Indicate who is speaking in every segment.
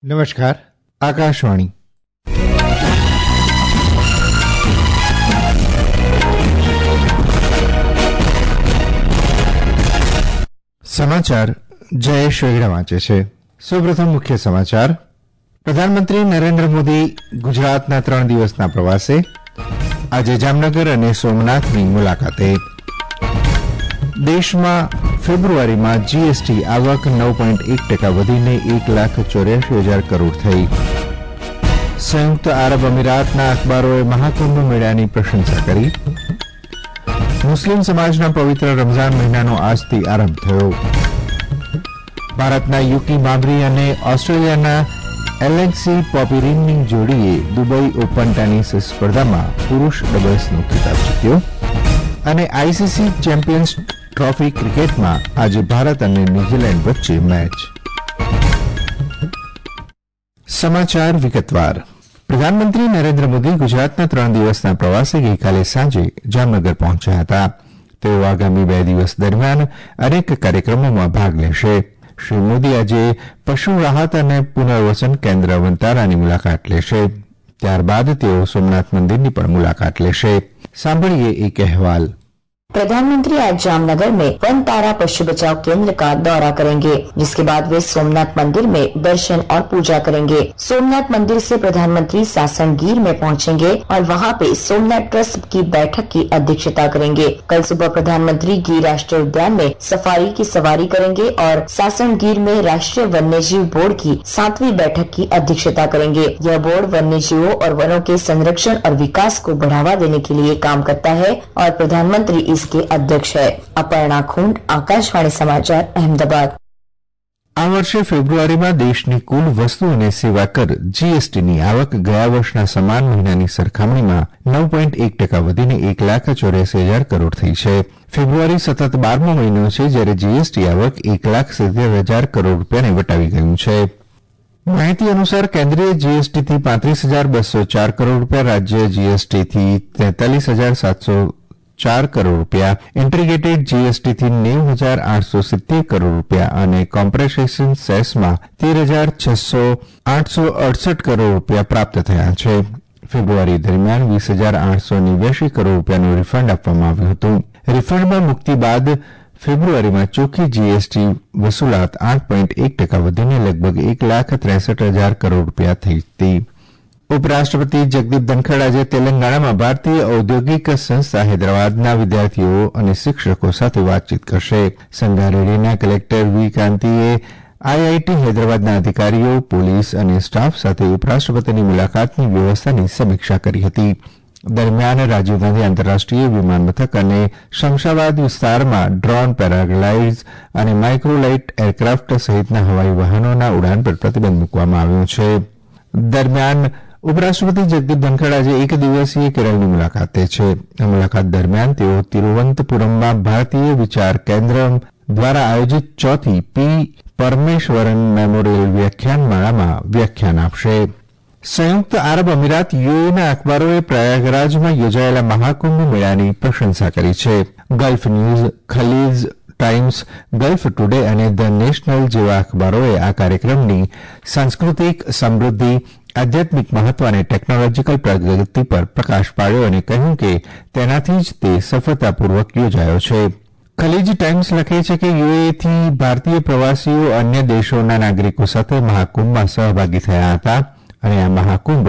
Speaker 1: નમસ્કાર. આકાશવાણી. સમાચાર જયેશ વેગડા વાંચે છે. સૌપ્રથમ મુખ્ય સમાચાર. પ્રધાનમંત્રી નરેન્દ્ર મોદી ગુજરાતના 3 દિવસના પ્રવાસે આજે જામનગર અને સોમનાથની મુલાકાતે. દેશમાં ફેબ્રુઆરીમાં જીએસટી આવક 9.1% વધીને 1,84,000 કરોડ થઈ. સંયુક્ત આરબ અમીરાતના અખબારોએ મહાકુંભ મેળાની પ્રશંસા કરી. મુસ્લિમ સમાજના પવિત્ર રમઝાન મહિનાનો આજથી આરંભ થયો. ભારતના યુકી બાબરી અને ઓસ્ટ્રેલિયાના એલેક્સી પોપિરિનની જોડીએ દુબઈ ઓપન ટેનિસ સ્પર્ધામાં પુરૂષ ડબલ્સનો ખિતાબ જીત્યો. અને આઈસીસી ચેમ્પિયન્સ ટ્રોફી ક્રિકેટમાં આજે ભારત અને ન્યૂઝીલેન્ડ વચ્ચે મેચ. સમાચાર વિગતવાર. પ્રધાનમંત્રી નરેન્દ્ર મોદી ગુજરાતના 3 દિવસના પ્રવાસે ગઈકાલે સાંજે જામનગર પહોંચ્યા હતા. તેઓ આગામી 2 દિવસ દરમિયાન અનેક કાર્યક્રમોમાં ભાગ લેશે. શ્રી મોદી આજે પશુ રાહત અને પુનર્વસન કેન્દ્ર વંતારાની મુલાકાત લેશે. ત્યારબાદ તેઓ સોમનાથ મંદિરની પણ મુલાકાત લેશે. સાંભળીએ એક અહેવાલ.
Speaker 2: प्रधानमंत्री आज जामनगर में वन तारा पशु बचाव केंद्र का दौरा करेंगे, जिसके बाद वे सोमनाथ मंदिर में दर्शन और पूजा करेंगे. सोमनाथ मंदिर से प्रधानमंत्री सासनगीर में पहुंचेंगे और वहां पे सोमनाथ ट्रस्ट की बैठक की अध्यक्षता करेंगे. कल सुबह प्रधानमंत्री गिर राष्ट्रीय उद्यान में सफारी की सवारी करेंगे और सासनगीर में राष्ट्रीय वन्य जीव बोर्ड की 7वीं बैठक की अध्यक्षता करेंगे. यह बोर्ड वन्य जीवों और वनों के संरक्षण और विकास को बढ़ावा देने के लिए काम करता है और प्रधानमंत्री के अध्यक्ष है. अपर्णा खूंट, आकाशवाणी समाचार, अहमदाबाद.
Speaker 1: આ વર્ષે ફેબ્રુઆરીમાં દેશની કુલ વસ્તુ અને સેવા કર જીએસટીની આવક ગયા વર્ષના સમાન મહિનાની સરખામણીમાં 9.1% વધીને 1,84,000 કરોડ થઈ છે. ફેબ્રુઆરી સતત 12મો મહિનો છે જ્યારે જીએસટી આવક 1,70,000 કરોડ રૂપિયાને વટાવી ગયું છે. માહિતી અનુસાર કેન્દ્રીય જીએસટીથી 35,204 કરોડ રૂપિયા, રાજ્ય જીએસટીથી 43,704 કરોડ રૂપિયા, ઇન્ટિગ્રેટેડ જીએસટીથી 90,870 કરોડ રૂપિયા અને કોમ્પ્રેન્સેશન સેસમાં 13,868 કરોડ રૂપિયા પ્રાપ્ત થયા છે. ફેબ્રુઆરી દરમિયાન 20,889 કરોડ રૂપિયાનું રિફંડ આપવામાં આવ્યું હતું. રિફંડમાં મુક્તિ બાદ ફેબ્રુઆરીમાં ચોખ્ખી જીએસટી વસૂલાત 8.1% વધીને લગભગ 1,63,000 કરોડ રૂપિયા થઈ હતી. ઉપરાષ્ટ્રપતિ જગદીપ ધનખડ આજે તેલંગાણામાં ભારતીય ઔદ્યોગિક સંસ્થા હૈદરાબાદના વિદ્યાર્થીઓ અને શિક્ષકો સાથે વાતચીત કરશે. સંગારેડ્ડીના કલેક્ટર વી કાંતિએ આઈઆઈટી હૈદરાબાદના અધિકારીઓ, પોલીસ અને સ્ટાફ સાથે ઉપરાષ્ટ્રપતિની મુલાકાતની વ્યવસ્થાની સમીક્ષા કરી હતી. દરમિયાન રાજીવ ગાંધી આંતરરાષ્ટ્રીય વિમાન મથક અને શમશાબાદ વિસ્તારમાં ડ્રોન, પેરાગ્લાઇડર્સ અને માઇક્રોલાઇટ એરક્રાફ્ટ સહિતના હવાઈ વાહનોના ઉડાન પર પ્રતિબંધ મૂકવામાં આવ્યો છે. દરમિયાન ઉપરાષ્ટ્રપતિ જગદીપ ધનખડ આજે 1 દિવસીય કેરળની મુલાકાતે છે. આ મુલાકાત દરમિયાન તેઓ તિરુવનંતપુરમમાં ભારતીય વિચાર કેન્દ્ર દ્વારા આયોજિત 4th પી પરમેશ્વરન મેમોરિયલ વ્યાખ્યાનમાળામાં વ્યાખ્યાન આપશે. સંયુક્ત આરબ અમીરાત યુએઈના અખબારોએ પ્રયાગરાજમાં યોજાયેલા મહાકુંભ મેળાની પ્રશંસા કરી છે. Gulf News, Khaleej Times, Gulf Today અને ધ નેશનલ જેવા અખબારોએ આ કાર્યક્રમની સાંસ્કૃતિક સમૃદ્ધિ, આધ્યાત્મિક મહત્વ અને ટેકનોલોજીકલ પ્રગતિ પર પ્રકાશ પાડ્યો અને કહ્યું કે તેનાથી જ તે સફળતાપૂર્વક યોજાયો છે. ખલીજ ટાઇમ્સ લખે છે કે યુએઈથી ભારતીય પ્રવાસીઓ અન્ય દેશોના નાગરિકો સાથે મહાકુંભમાં સહભાગી થયા હતા અને આ મહાકુંભ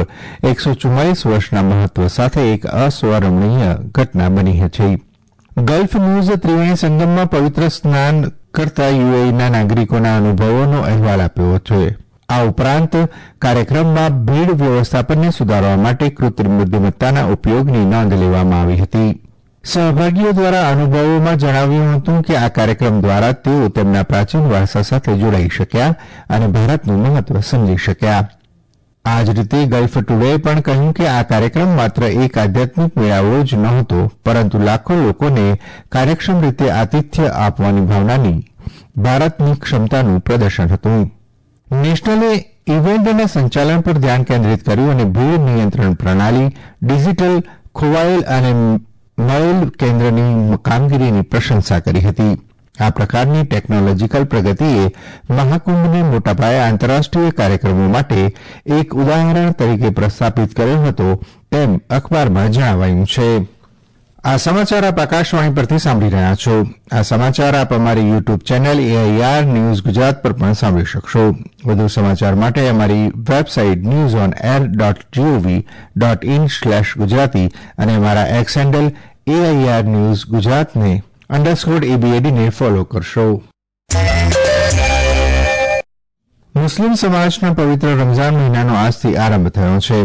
Speaker 1: 144 વર્ષના મહત્વ સાથે એક અસ્મરણીય ઘટના બની છે. ગલ્ફ ન્યૂઝ ત્રિવેણી સંગમમાં પવિત્ર સ્નાન કરતા યુએઈના નાગરિકોના અનુભવોનો અહેવાલ આપ્યો છે. આ ઉપરાંત કાર્યક્રમમાં ભીડ વ્યવસ્થાપનને સુધારવા માટે કૃત્રિમ બુદ્ધિમત્તાના ઉપયોગની નોંધ લેવામાં આવી હતી. સહભાગીઓ દ્વારા અનુભવોમાં જણાવ્યું હતું કે આ કાર્યક્રમ દ્વારા તેઓ તેમના પ્રાચીન વારસા સાથે જોડાઈ શક્યા અને ભારતનું મહત્વ સમજી શક્યા. આ જ રીતે ગલ્ફ ટુડેએ પણ કહ્યું કે આ કાર્યક્રમ માત્ર એક આધ્યાત્મિક મેળાવો જ નહોતો, પરંતુ લાખો લોકોને કાર્યક્ષમ રીતે આતિથ્ય આપવાની ભાવનાની ભારતની ક્ષમતાનું પ્રદર્શન હતું. નેશનલે ઇવેન્ટના સંચાલન પર ધ્યાન કેન્દ્રિત કર્યું અને ભીડ નિયંત્રણ પ્રણાલી, ડિજીટલ ખોવાયેલ અને મળેલ કેન્દ્રની કામગીરીની પ્રશંસા કરી હતી. આ પ્રકારની ટેકનોલોજીકલ પ્રગતિએ મહાકુંભને મોટાપાયે આંતરરાષ્ટ્રીય કાર્યક્રમો માટે એક ઉદાહરણ તરીકે પ્રસ્થાપિત કર્યો હતો તેમ અખબારમાં જણાવાયું છે. આ સમાચાર આપ આકાશવાણી પરથી સાંભળી રહ્યા છો. આ સમાચાર આપ અમારી YouTube channel AIR news Gujarat પર પણ સાંભળી શકશો. વધુ સમાચાર માટે અમારી વેબસાઇટ newsonair.gov.in/gujarati અને અમારા એક્સ હેન્ડલ AIR ન્યૂઝ ગુજરાતને _ABAD ને ફોલો કરશો. મુસ્લિમ સમાજના પવિત્ર રમઝાન મહિનાનો આજથી આરંભ થયો છે.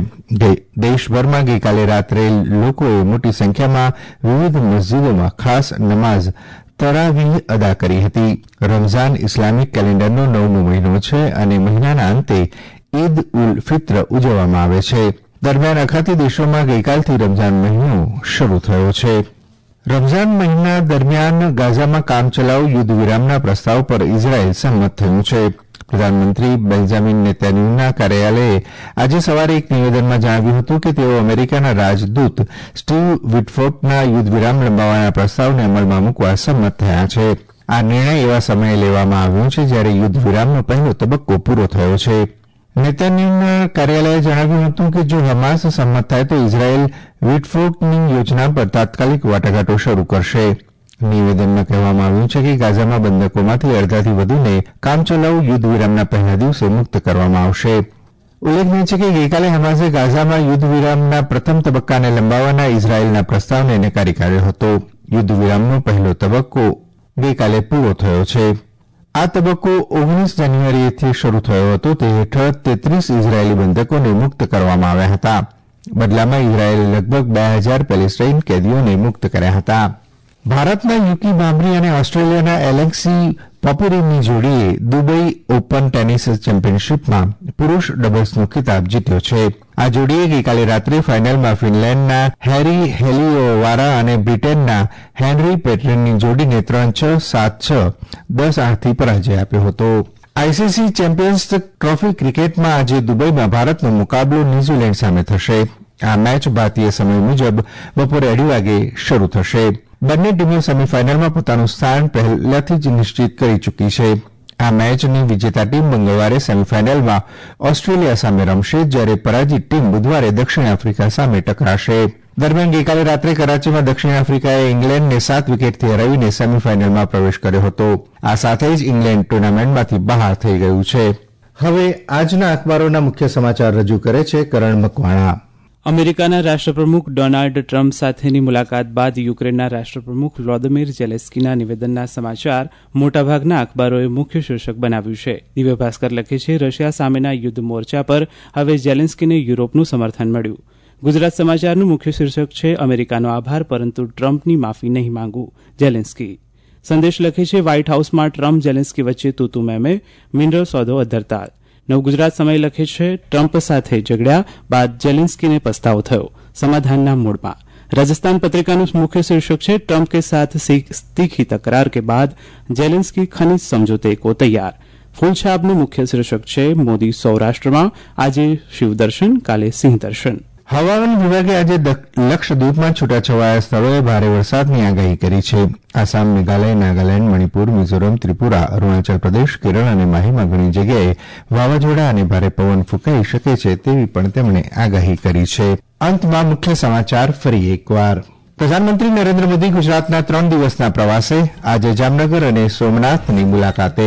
Speaker 1: દેશભરમાં ગઈકાલે રાત્રે લોકોએ મોટી સંખ્યામાં વિવિધ મસ્જિદોમાં ખાસ નમાઝ તરાવીહ અદા કરી હતી. રમઝાન ઇસ્લામિક કેલેન્ડરનો 9મો મહિનો છે અને મહિનાના અંતે ઈદ ઉલ ફિત્ર ઉજવવામાં આવે છે. દરમિયાન અખાતી દેશોમાં ગઈકાલથી રમઝાન મહિનો શરૂ થયો છે. રમઝાન મહિના દરમિયાન ગાઝામાં કામચલાઉ યુદ્ધ વિરામના પ્રસ્તાવ પર ઇઝરાયેલ સંમત થયું છે. પ્રધાનમંત્રી બેન્જામિન નેતાન્યાહુના કાર્યાલયે આજે સવારે એક નિવેદનમાં જણાવ્યું હતું કે તેઓ અમેરિકાના રાજદૂત સ્ટીવ વિટફોર્ટના યુદ્ધ વિરામ લંબાવવાના પ્રસ્તાવને અમલમાં મૂકવા સંમત થયા છે. આ નિર્ણય એવા સમયે લેવામાં આવ્યો છે જ્યારે યુદ્ધ વિરામનો પહેલો તબક્કો પૂરો થયો છે. નેતાન્યાહુના કાર્યાલયે જણાવ્યું હતું કે જો હમાસ સંમત થાય તો ઇઝરાયેલ વિટફોર્ટની યોજના પર તાત્કાલિક વાટાઘાટો શરૂ કરશે. નિવેદનમાં કહેવામાં આવ્યું છે કે ગાઝામાં બંધકોમાંથી અડધાથી વધુને કામચલાઉ યુદ્ધ વિરામના પહેલા દિવસે મુક્ત કરવામાં આવશે. ઉલ્લેખનીય છે કે ગઈકાલે હમાસે ગાઝામાં યુદ્ધ વિરામના પ્રથમ તબક્કાને લંબાવવાના ઇઝરાયેલના પ્રસ્તાવને નકારી કાઢ્યો હતો. યુદ્ધ વિરામનો પહેલો તબક્કો ગઈકાલે પૂરો થયો છે. આ તબક્કો 19 જાન્યુઆરીથી શરૂ થયો હતો. તે હેઠળ 33 ઇઝરાયેલી બંધકોને મુક્ત કરવામાં આવ્યા હતા. બદલામાં ઇઝરાયેલે લગભગ 2000 પેલેસ્ટાઇન કેદીઓને મુક્ત કર્યા હતા. ભારતના યુકી ભાંભરી અને ઓસ્ટ્રેલિયાના એલેક્સી પોપીરીની જોડીએ દુબઈ ઓપન ટેનિસ ચેમ્પિયનશીપમાં પુરૂષ ડબલ્સનો ખિતાબ જીત્યો છે. આ જોડીએ ગઈકાલે રાત્રે ફાઇનલમાં ફિનલેન્ડના હેરી હેલિયોવારા અને બ્રિટનના હેનરી પેટ્રેનની જોડીને 3-6, 7-6, 10-8થી પરાજય આપ્યો હતો. આઈસીસી ચેમ્પિયન્સ ટ્રોફી ક્રિકેટમાં આજે દુબઈમાં ભારતનો મુકાબલો ન્યૂઝીલેન્ડ સામે થશે. આ મેચ ભારતીય સમય મુજબ બપોરે 2:30 વાગે શરૂ થશે. બંને ટીમો સેમીફાઇનલમાં પોતાનું સ્થાન પહેલાથી જ નિશ્ચિત કરી ચૂકી છે. આ મેચની વિજેતા ટીમ મંગળવારે સેમીફાઇનલમાં ઓસ્ટ્રેલિયા સામે રમશે, જ્યારે પરાજિત ટીમ બુધવારે દક્ષિણ આફ્રિકા સામે ટકરાશે. દરમિયાન ગઈકાલે રાત્રે કરાચીમાં દક્ષિણ આફ્રિકાએ ઇંગ્લેન્ડને 7 વિકેટથી હરાવીને સેમીફાઇનલમાં પ્રવેશ કર્યો હતો. આ સાથે જ ઇંગ્લેન્ડ ટુર્નામેન્ટમાંથી બહાર થઈ ગયું છે. હવે આજના અખબારોના મુખ્ય સમાચાર રજૂ કરે છે કરણ મકવાણા.
Speaker 3: અમેરિકાના રાષ્ટ્રપ્રમુખ ડોનાલ્ડ ટ્રમ્પ સાથેની મુલાકાત બાદ યુક્રેનના રાષ્ટ્રપ્રમુખ વ્લોદિમીર ઝેલેન્સ્કીના નિવેદનના સમાચાર મોટાભાગના અખબારોએ મુખ્ય શીર્ષક બનાવ્યું છે. દિવ્ય ભાસ્કર લખે છે, રશિયા સામેના યુદ્ધ મોરચા પર હવે ઝેલેન્સ્કીને યુરોપનું સમર્થન મળ્યું. ગુજરાત સમાચારનું મુખ્ય શીર્ષક છે, અમેરિકાનો આભાર પરંતુ ટ્રમ્પની માફી નહીં માંગુ, ઝેલેન્સ્કી. સંદેશ લખે છે, વ્હાઇટ હાઉસમાં ટ્રમ્પ ઝેલેન્સ્કી વચ્ચે તૂતુ મેમે, મિનરલ સોદો અધ્ધરતાલ. નવગુજરાત સમય લખે છે, ટ્રમ્પ સાથે ઝઘડ્યા બાદ ઝેલેન્સ્કીને પસ્તાવો થયો, સમાધાનના મૂડમાં. રાજસ્થાન પત્રિકાનું મુખ્ય શીર્ષક છે, ट्रंप के साथ तीखी तकरार के बाद ઝેલેન્સ્કી ખનિજ સમજોતે को तैयार. ફૂલછાપનું મુખ્ય શીર્ષક છે, મોદી સૌરાષ્ટ્રમાં, આજે શિવદર્શન, કાલે સિંહ દર્શન.
Speaker 1: હવામાન વિભાગે આજે લક્ષદ્વીપમાં છૂટાછવાયા સ્થળોએ ભારે વરસાદની આગાહી કરી છે. આસામ, મેઘાલય, નાગાલેન્ડ, મણિપુર, મિઝોરમ, ત્રિપુરા, અરુણાચલ પ્રદેશ, કેરળ અને માહીમાં ઘણી જગ્યાએ વાવાઝોડા અને ભારે પવન ફૂંકાઈ શકે છે તેવી પણ તેમણે આગાહી કરી છે. અંતમાં મુખ્ય સમાચાર ફરી એકવાર. પ્રધાનમંત્રી નરેન્દ્ર મોદી ગુજરાતના 3 દિવસના પ્રવાસે આજે જામનગર અને સોમનાથની મુલાકાતે.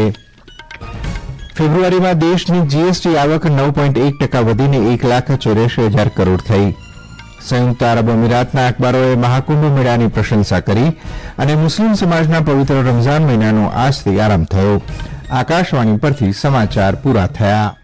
Speaker 1: ફેબ્રુઆરીમાં દેશની જીએસટી આવક 9.1% વધીને 1,84,000 કરોડ થઈ. સંયુક્ત આરબ અમીરાતના અખબારોએ મહાકુંભ મેળાની પ્રશંસા કરી અને મુસ્લિમ સમાજના પવિત્ર રમઝાન મહિનાનો આજથી આરંભ થયો. આકાશવાણી પરથી સમાચાર પૂરા થયા.